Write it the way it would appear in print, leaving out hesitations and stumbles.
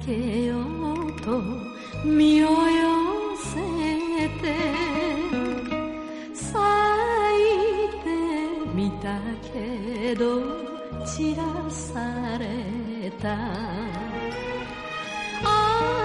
けようと身を寄せて咲いてみたけど散らされた